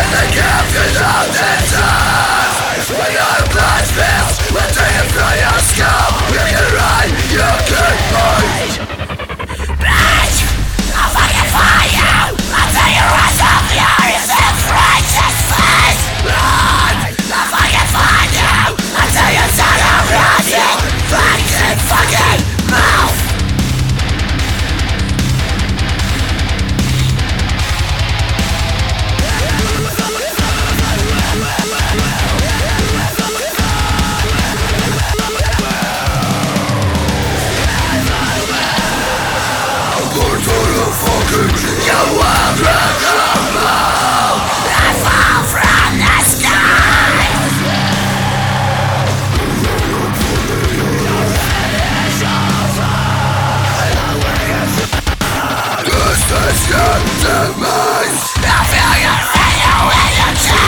They give you all the time. When your blood spills, we'll take it from your skull. You can run, you can hide. Bitch, I'll fucking find you. I'll take your ass off your self-righteous face. Run, I'll fucking find you. I'll tell you to run you fucking mouth. You will crumble. I fall from the sky. This is your demise. I feel your failure when you